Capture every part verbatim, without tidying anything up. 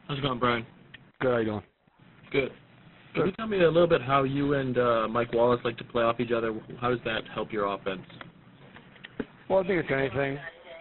How's it going, Brian? Good, how you doing? Good. Can you tell me a little bit how you and uh, Mike Wallace like to play off each other? How does that help your offense? Well, I think it's anything.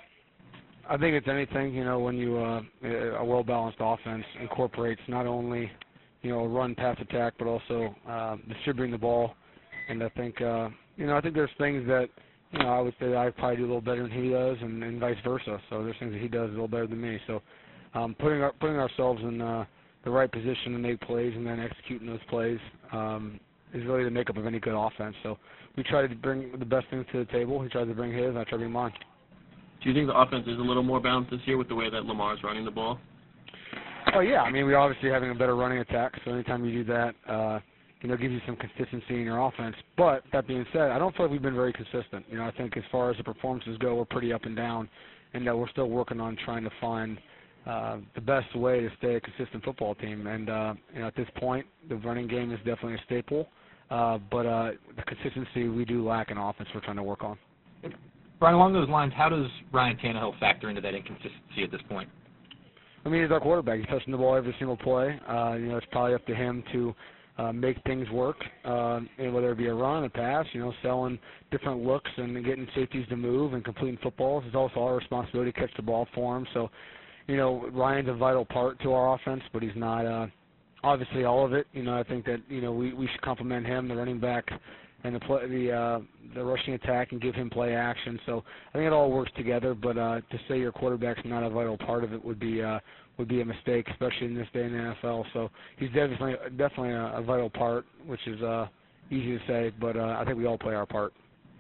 I think it's anything, you know, when you, uh, a well-balanced offense incorporates not only, you know, a run, pass, attack, but also uh, distributing the ball. And I think, uh, you know, I think there's things that, you know, I would say that I probably do a little better than he does, and, and vice versa. So there's things that he does a little better than me. So um, putting our, putting ourselves in uh, the right position to make plays and then executing those plays um, is really the makeup of any good offense. So we try to bring the best things to the table. He tries to bring his, and I try to bring mine. Do you think the offense is a little more balanced this year with the way that Lamar's running the ball? Oh, yeah. I mean, we're obviously having a better running attack, so anytime you do that, uh, you know, it gives you some consistency in your offense. But that being said, I don't feel like we've been very consistent. You know, I think as far as the performances go, we're pretty up and down, and uh, we're still working on trying to find uh, the best way to stay a consistent football team. And, uh, you know, at this point, the running game is definitely a staple, uh, but uh, the consistency we do lack in offense we're trying to work on. Brian, along those lines, how does Ryan Tannehill factor into that inconsistency at this point? I mean, he's our quarterback. He's touching the ball every single play. Uh, you know, it's probably up to him to uh, make things work, uh, and whether it be a run, a pass, you know, selling different looks and getting safeties to move and completing footballs. It's also our responsibility to catch the ball for him. So, you know, Ryan's a vital part to our offense, but he's not uh, obviously all of it. You know, I think that, you know, we, we should compliment him, the running back, and the play, the uh, the rushing attack, and give him play action. So I think it all works together. But uh, to say your quarterback's not a vital part of it would be uh, would be a mistake, especially in this day in the N F L. So he's definitely definitely a, a vital part, which is uh, easy to say, but uh, I think we all play our part.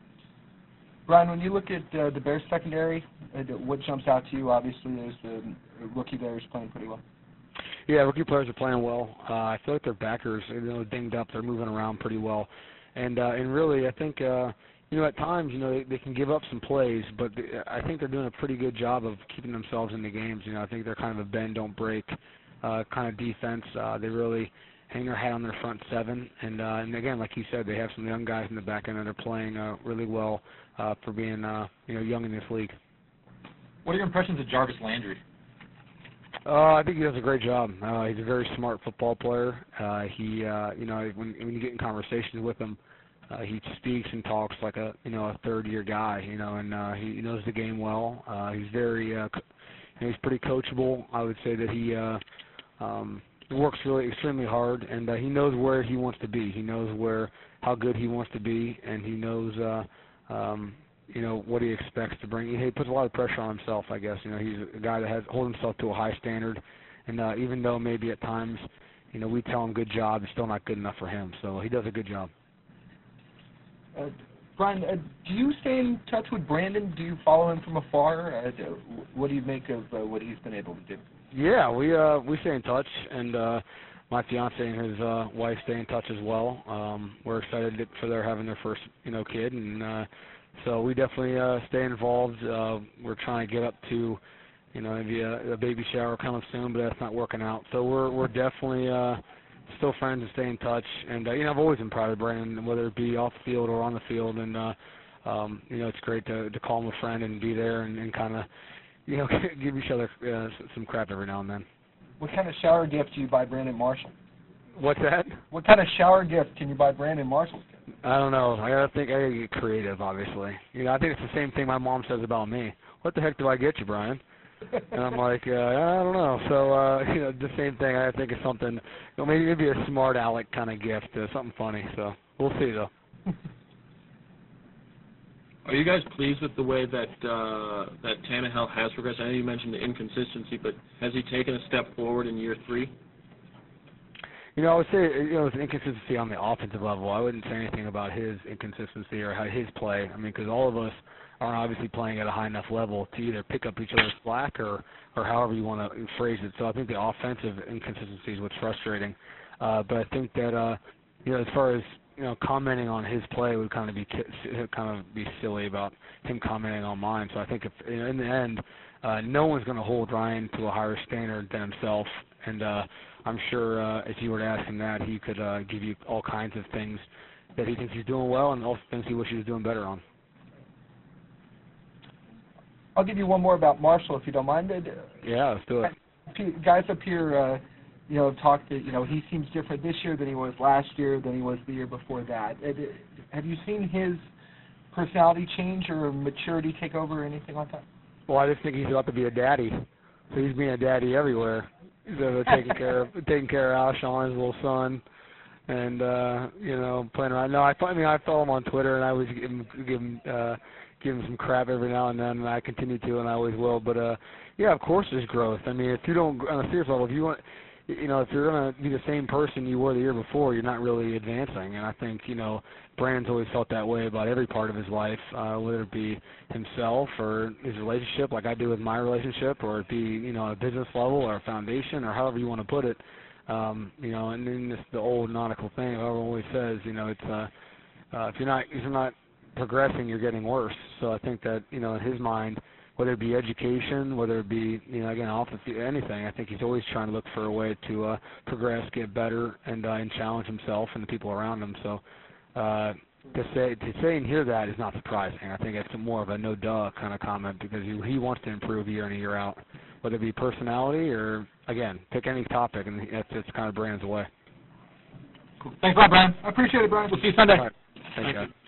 Brian, when you look at uh, the Bears secondary, uh, what jumps out to you obviously is the rookie there is playing pretty well. Yeah, rookie players are playing well. Uh, I feel like their backers, you know, dinged up. They're moving around pretty well. And uh, and really, I think, uh, you know, at times, you know, they, they can give up some plays, but they, I think they're doing a pretty good job of keeping themselves in the games. You know, I think they're kind of a bend, don't break uh, kind of defense. Uh, they really hang their hat on their front seven. And, uh, and again, like you said, they have some young guys in the back end that are playing uh, really well uh, for being, uh, you know, young in this league. What are your impressions of Jarvis Landry? Uh, I think he does a great job. Uh, he's a very smart football player. Uh, he, uh, you know, when, when you get in conversations with him, uh, he speaks and talks like a, you know, a third-year guy. You know, and uh, he knows the game well. Uh, he's very, uh, you know, he's pretty coachable. I would say that he uh, um, works really extremely hard, and uh, he knows where he wants to be. He knows where, how good he wants to be, and he knows. Uh, um, you know, what he expects to bring. He puts a lot of pressure on himself, I guess. You know, he's a guy that has hold himself to a high standard, and uh, even though maybe at times, you know, we tell him good job, it's still not good enough for him. So he does a good job. Uh, Brian, uh, do you stay in touch with Brandon? Do you follow him from afar? Uh, what do you make of uh, what he's been able to do? Yeah, we uh, we stay in touch, and uh, my fiance and his uh, wife stay in touch as well. Um, we're excited for their having their first, you know, kid, and uh, so we definitely uh, stay involved. Uh, we're trying to get up to, you know, maybe a, a baby shower coming soon, but that's not working out. So we're we're definitely uh, still friends and stay in touch. And uh, you know, I've always been proud of Brandon, whether it be off the field or on the field. And uh, um, you know, it's great to to call him a friend and be there and, and kind of, you know, give each other uh, some crap every now and then. What kind of shower gift do you buy Brandon Marshall? What's that? What kind of shower gift can you buy Brandon Marshall? I don't know. I gotta think. I gotta get creative, obviously. You know, I think it's the same thing my mom says about me. What the heck do I get you, Brian? And I'm like, uh, I don't know. So, uh, you know, the same thing. I think it's something. You know, maybe maybe a smart aleck kind of gift, uh, something funny. So we'll see, though. Are you guys pleased with the way that uh, that Tannehill has progressed? I know you mentioned the inconsistency, but has he taken a step forward in year three? You know, I would say, you know, it's an inconsistency on the offensive level. I wouldn't say anything about his inconsistency or how his play. I mean, because all of us aren't obviously playing at a high enough level to either pick up each other's slack or, or however you want to phrase it. So I think the offensive inconsistency is what's frustrating. Uh, but I think that, uh, you know, as far as, you know, commenting on his play would kind of be kind of be silly about him commenting on mine. So I think if, you know, in the end, uh, no one's going to hold Ryan to a higher standard than himself. And uh, I'm sure uh, if you were to ask him that, he could uh, give you all kinds of things that he thinks he's doing well and also things he wishes he was doing better on. I'll give you one more about Marshall, if you don't mind. Yeah, let's do it. P- guys up here, uh, you know, have talked that, you know, he seems different this year than he was last year, than he was the year before that. Uh, d- Have you seen his personality change or maturity take over or anything like that? Well, I just think he's about to be a daddy. So he's being a daddy everywhere. He's uh, taking care of taking care of Alshon, his little son, and uh, you know, playing around. No, I, I mean I follow him on Twitter, and I always give him give him uh, give him some crap every now and then, and I continue to, and I always will. But uh, yeah, of course there's growth. I mean, if you don't, on a serious level, if you want, you know, if you're going to be the same person you were the year before, you're not really advancing. And I think, you know, Brandon's always felt that way about every part of his life, uh, whether it be himself or his relationship, like I do with my relationship, or it be, you know, a business level or a foundation or however you want to put it. Um, you know, and then this the old nautical thing, everyone always says, you know, it's uh, uh, if you're not if you're not progressing, you're getting worse. So I think that, you know, in his mind, whether it be education, whether it be, you know, again, off the field, anything, I think he's always trying to look for a way to uh, progress, get better, and uh, and challenge himself and the people around him. So uh, to say to say and hear that is not surprising. I think it's more of a no duh kind of comment because he he wants to improve year in and year out, whether it be personality or, again, pick any topic, and that's it's kind of Brandon's way. Cool. Thanks a lot, Brian. I appreciate it, Brian. We'll see you Sunday. All right. Thanks, guys.